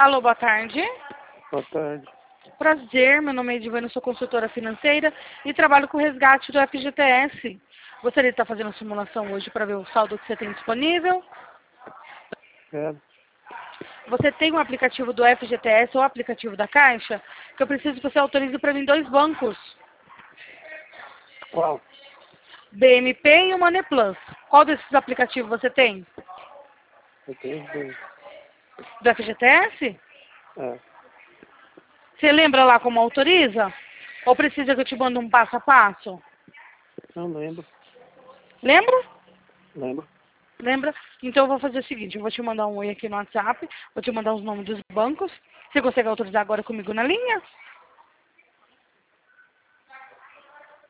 Alô, boa tarde. Boa tarde. Prazer, meu nome é Edivana, sou consultora financeira e trabalho com o resgate do FGTS. Gostaria de estar fazendo a simulação hoje para ver o saldo que você tem disponível. É. Você tem um aplicativo do FGTS ou aplicativo da Caixa? Que eu preciso que você autorize para mim 2 bancos. Qual? BMP e o Money Plus. Qual desses aplicativos você tem? Eu tenho os dois. Do FGTS? É. Você lembra lá como autoriza? Ou precisa que eu te mande um passo a passo? Não lembro. Lembra? Lembro. Lembra? Então eu vou fazer o seguinte, eu vou te mandar um oi aqui no WhatsApp, vou te mandar os nomes dos bancos. Você consegue autorizar agora comigo na linha?